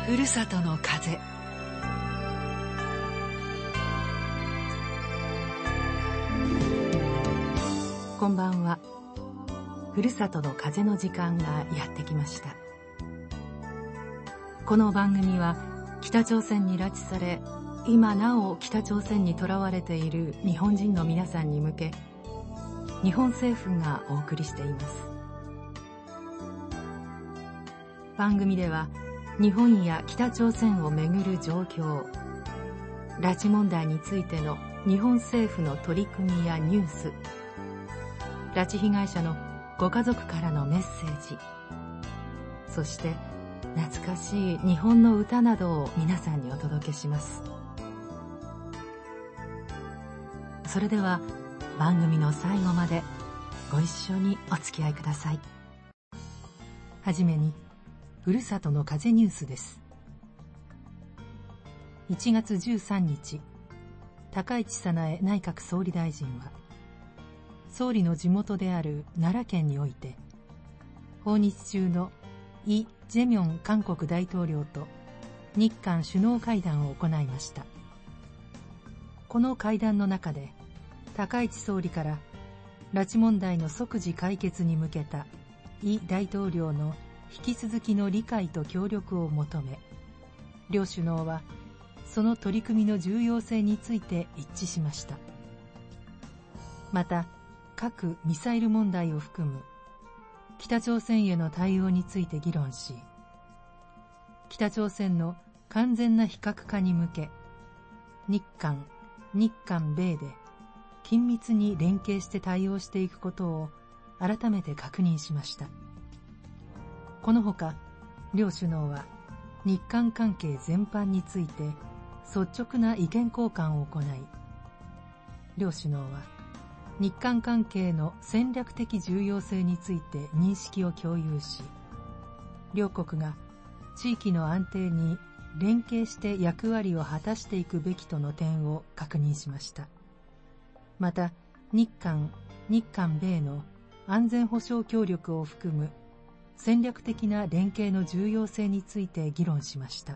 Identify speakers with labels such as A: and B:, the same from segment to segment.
A: ふるさとの風。こんばんは。ふるさとの風の時間がやってきました。この番組は北朝鮮に拉致され、今なお北朝鮮に囚われている日本人の皆さんに向け、日本政府がお送りしています。番組では日本や北朝鮮をめぐる状況、拉致問題についての日本政府の取り組みやニュース、拉致被害者のご家族からのメッセージ、そして懐かしい日本の歌などを皆さんにお届けします。それでは番組の最後までご一緒にお付き合いください。はじめにふるさとの風ニュースです。1月13日、高市早苗内閣総理大臣は、総理の地元である奈良県において、訪日中のイ・ジェミョン韓国大統領と日韓首脳会談を行いました。この会談の中で、高市総理から拉致問題の即時解決に向けたイ大統領の引き続きの理解と協力を求め、両首脳はその取り組みの重要性について一致しました。また、核・ミサイル問題を含む北朝鮮への対応について議論し、北朝鮮の完全な非核化に向け、日韓米で緊密に連携して対応していくことを改めて確認しました。このほか、両首脳は日韓関係全般について率直な意見交換を行い、両首脳は日韓関係の戦略的重要性について認識を共有し、両国が地域の安定に連携して役割を果たしていくべきとの点を確認しました。また、日韓米の安全保障協力を含む戦略的な連携の重要性について議論しました。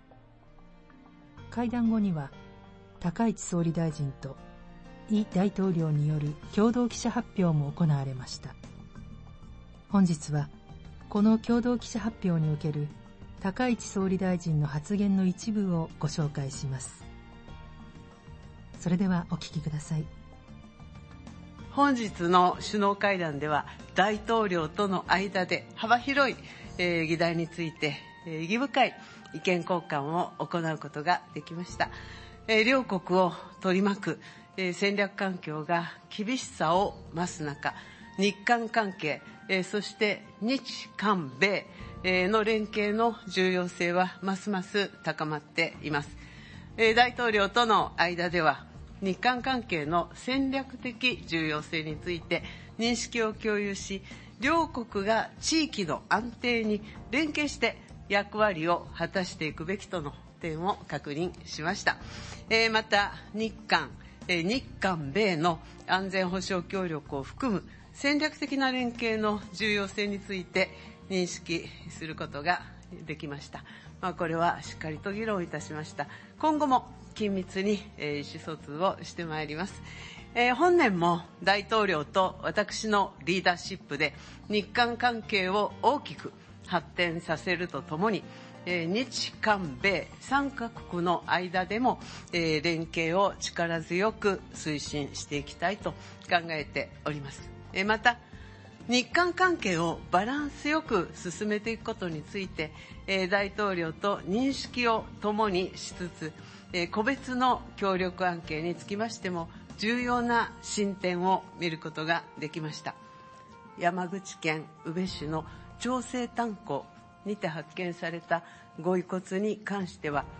A: 会談後には、高市総理大臣とイ大統領による共同記者発表も行われました。本日は、この共同記者発表における高市総理大臣の発言の一部をご紹介します。それではお聞きください。
B: 本日の首脳会談では、大統領との間で幅広い議題について意義深い意見交換を行うことができました。両国を取り巻く戦略環境が厳しさを増す中、日韓関係、そして日韓米の連携の重要性はますます高まっています。大統領との間では、日韓関係の戦略的重要性について認識を共有し、両国が地域の安定に連携して役割を果たしていくべきとの点を確認しました。また、日韓米の安全保障協力を含む戦略的な連携の重要性について認識することができました。これはしっかりと議論いたしました。今後も緊密に意思疎通をしてまいります。本年も大統領と私のリーダーシップで日韓関係を大きく発展させるとともに、日韓米3カ国の間でも連携を力強く推進していきたいと考えております。また、日韓関係をバランスよく進めていくことについて、大統領と認識を共にしつつ、個別の協力案件につきましても重要な進展を見ることができました。山口県宇部市の長生炭鉱にて発見されたご遺骨に関しては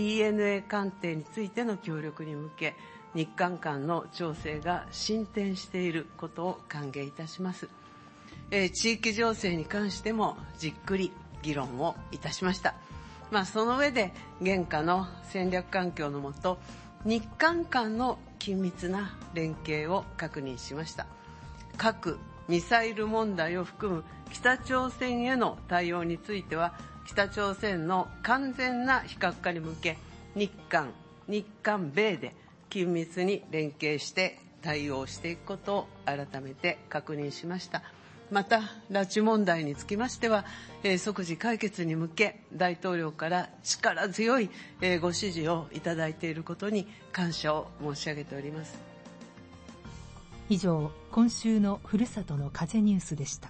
B: DNA 鑑定についての協力に向け、日韓間の調整が進展していることを歓迎いたします。地域情勢に関してもじっくり議論をいたしました。その上で現下の戦略環境のもと、日韓間の緊密な連携を確認しました。核・ミサイル問題を含む北朝鮮への対応については、北朝鮮の完全な非核化に向け、日韓米で緊密に連携して対応していくことを改めて確認しました。また、拉致問題につきましては、即時解決に向け、大統領から力強いご指示をいただいていることに感謝を申し上げております。
A: 以上、今週のふるさとの風ニュースでした。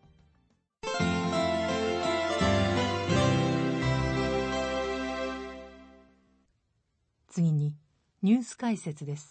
A: 次に、ニュース解説です。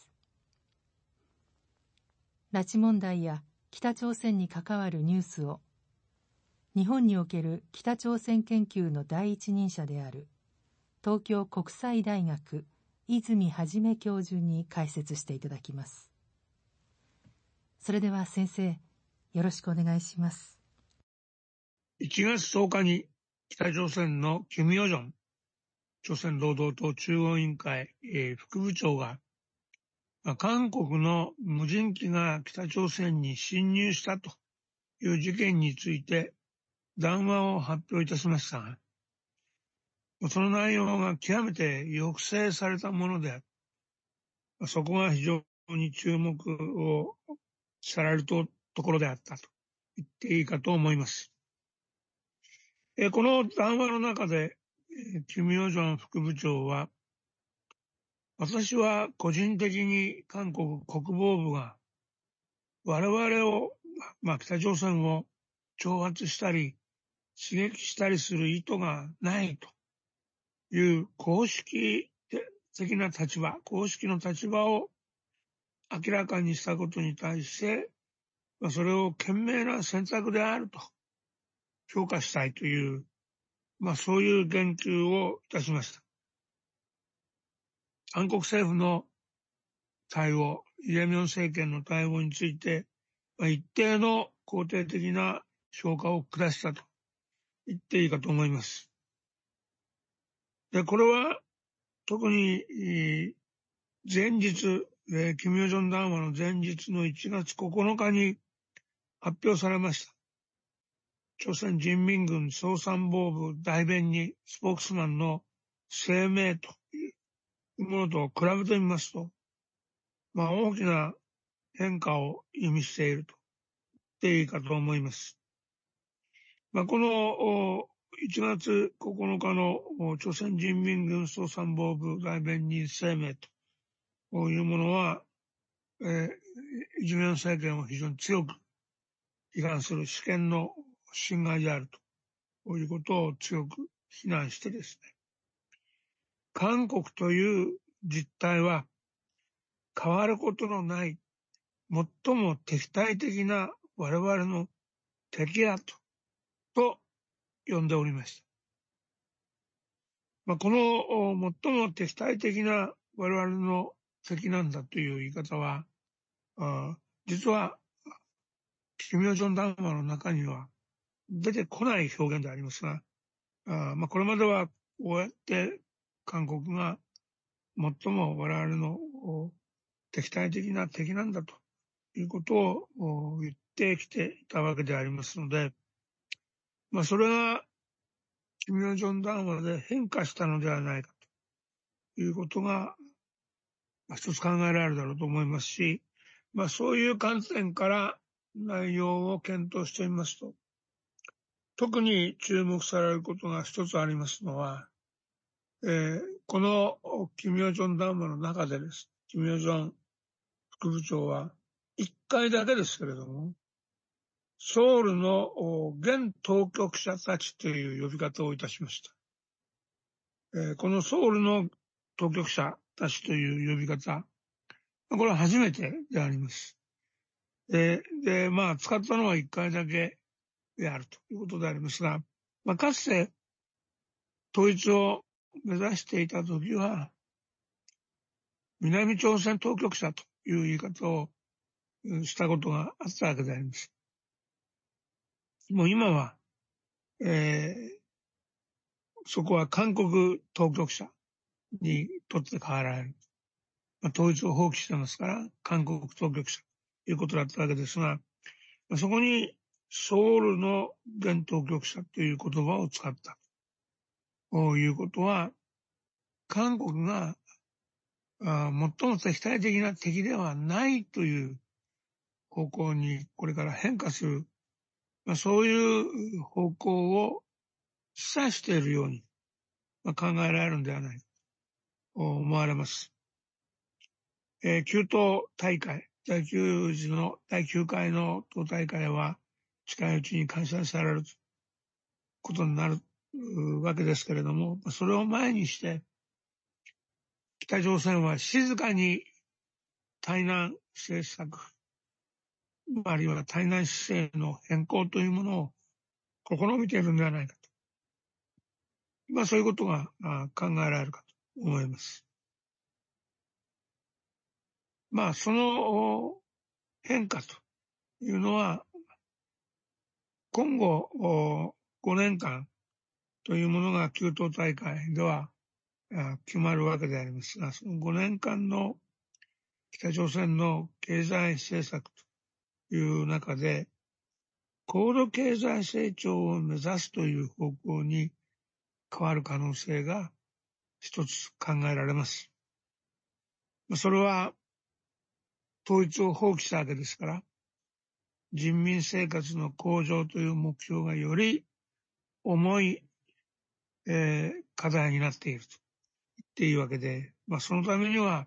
A: 拉致問題や北朝鮮に関わるニュースを日本における北朝鮮研究の第一人者である東京国際大学泉元教授に解説していただきます。それでは先生、よろしくお願いします。
C: 1月10日に北朝鮮のキム・ヨジョン朝鮮労働党中央委員会、副部長が韓国の無人機が北朝鮮に侵入したという事件について談話を発表いたしましたが、その内容が極めて抑制されたものである。そこが非常に注目をされるところであったと言っていいかと思います。この談話の中で、キム・ヨジョン副部長は、私は個人的に韓国国防部が我々を、北朝鮮を挑発したり刺激したりする意図がないという公式的な立場、公式の立場を明らかにしたことに対して、それを賢明な選択であると評価したいという、そういう言及をいたしました。韓国政府の対応、イ・ジェミョン政権の対応について、一定の肯定的な評価を下したと言っていいかと思います。で、これは特に前日、キム・ヨジョン談話の前日の1月9日に発表されました。朝鮮人民軍総参謀部代弁にスポークスマンの声明というものと比べてみますと、大きな変化を意味していると言っていいかと思います。この1月9日の朝鮮人民軍総参謀部代弁人声明というものは、イ・ジェミョン政権を非常に強く批判する主権の侵害であるということを強く非難してですね、韓国という実態は変わることのない最も敵対的な我々の敵だと呼んでおりました。この最も敵対的な我々の敵なんだという言い方は、実はキム・ヨジョン談話の中には出てこない表現でありますが、これまではこうやって韓国が最も我々の敵対的な敵なんだということを言ってきていたわけでありますので、それがキム・ヨジョン談話で変化したのではないかということが一つ考えられるだろうと思いますし、そういう観点から内容を検討してみますと、特に注目されることが一つありますのは、このキム・ヨジョン談話の中でです。キム・ヨジョン副部長は1回だけですけれども、ソウルの現当局者たちという呼び方をいたしました。このソウルの当局者たちという呼び方、これは初めてであります。で、使ったのは1回だけであるということでありますが、かつて統一を目指していたときは、南朝鮮当局者という言い方をしたことがあったわけであります。もう今は、そこは韓国当局者にとって変わられる。統一を放棄してますから、韓国当局者ということだったわけですが、 そこにソウルの伝統局者という言葉を使ったということは、韓国が最も敵対的な敵ではないという方向にこれから変化する、そういう方向を示唆しているように考えられるのではないかと思われます。9党大会、第9回の党大会は近いうちに開催されることになるわけですけれども、それを前にして北朝鮮は静かに対南政策、あるいは対南姿勢の変更というものを試みているのではないかと。そういうことが考えられるかと思います。その変化というのは、今後5年間というものが9党大会では決まるわけでありますが、その5年間の北朝鮮の経済政策という中で、高度経済成長を目指すという方向に変わる可能性が一つ考えられます。それは統一を放棄したわけですから、人民生活の向上という目標がより重い、課題になっていると言っていいわけで、そのためには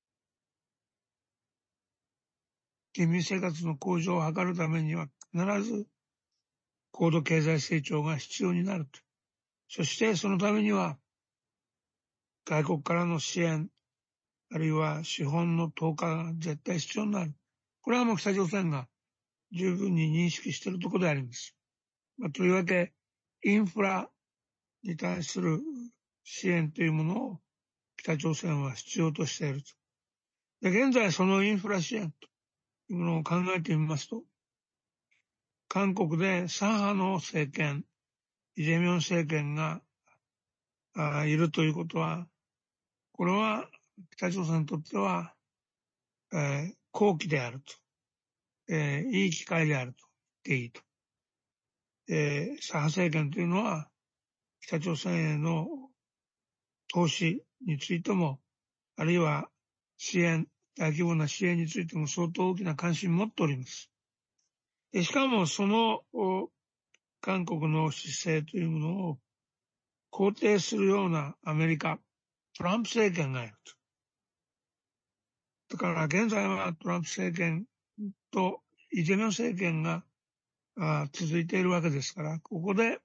C: 人民生活の向上を図るためには必ず高度経済成長が必要になると。そしてそのためには外国からの支援、あるいは資本の投下が絶対必要になる。これはもう北朝鮮が十分に認識しているところであります。とりわけインフラに対する支援というものを北朝鮮は必要としていると。で、現在そのインフラ支援というものを考えてみますと、韓国で左派の政権、イ・ジェミョン政権がいるということは、これは北朝鮮にとっては、好機であると、いい機会であると言っていいと。左派政権というのは北朝鮮への投資についても、あるいは支援、大規模な支援についても相当大きな関心を持っております。しかもその韓国の姿勢というものを肯定するようなアメリカ、トランプ政権がいると。だから現在はトランプ政権とイ・ジェミョン政権が続いているわけですから、ここで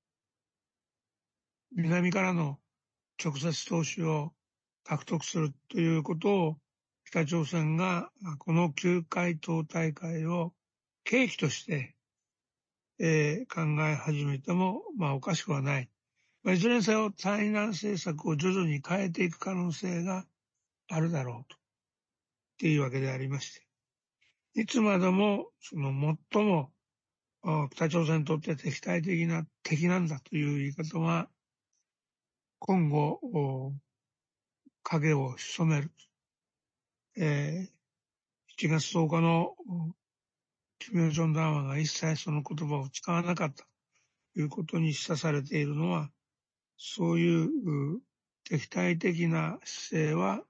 C: 南からの直接投資を獲得するということを北朝鮮がこの9回党大会を契機として、考え始めてもおかしくはない。いずれにせよ対南政策を徐々に変えていく可能性があるだろうというわけでありまして、いつまでもその最も北朝鮮にとって敵対的な敵なんだという言い方は今後影を潜める。7月10日のキム・ヨジョン談話が一切その言葉を使わなかったということに示唆されているのは、そういう敵対的な姿勢は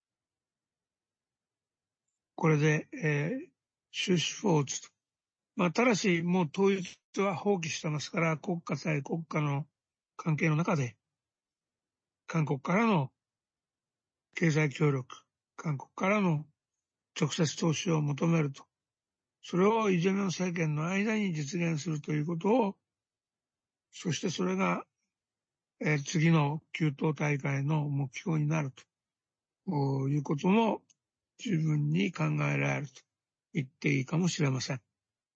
C: これで、終止符を打つと。ただしもう統一は放棄してますから、国家対国家の関係の中で韓国からの経済協力、韓国からの直接投資を求めると。それをイ・ジェミョン政権の間に実現するということを、そしてそれが、次の9党大会の目標になるということも十分に考えられると言っていいかもしれません。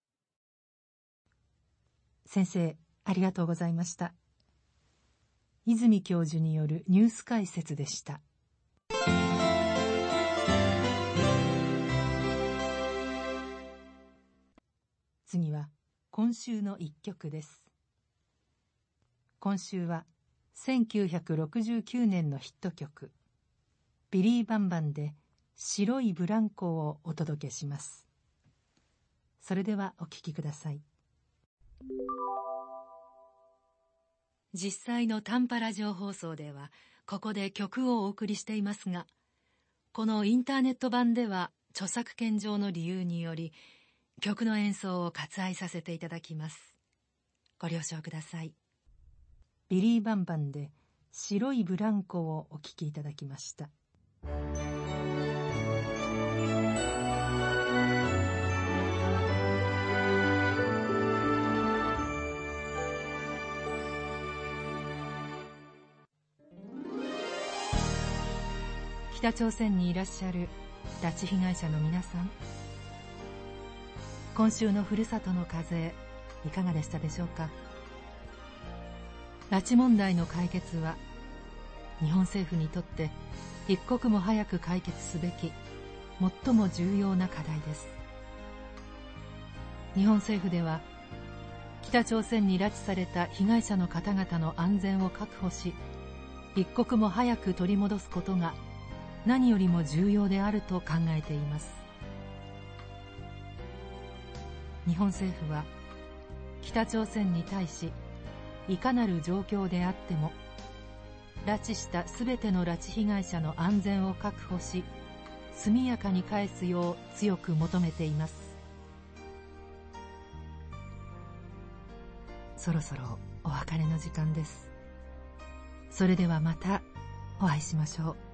A: 先生、ありがとうございました。泉教授によるニュース解説でした。次は今週の一曲です。今週は1969年のヒット曲ビリー・バンバンで白いブランコをお届けします。 それではお聞きください。実際の短波ラジオ放送ではここで曲をお送りしていますが、このインターネット版では著作権上の理由により曲の演奏を割愛させていただきます。ご了承ください。ビリー・バンバンで白いブランコをお聴きいただきました。北朝鮮にいらっしゃる拉致被害者の皆さん、今週のふるさとの風いかがでしたでしょうか。拉致問題の解決は日本政府にとって一刻も早く解決すべき最も重要な課題です。日本政府では北朝鮮に拉致された被害者の方々の安全を確保し、一刻も早く取り戻すことが何よりも重要であると考えています。日本政府は北朝鮮に対し、いかなる状況であっても拉致したすべての拉致被害者の安全を確保し、速やかに返すよう強く求めています。そろそろお別れの時間です。それではまたお会いしましょう。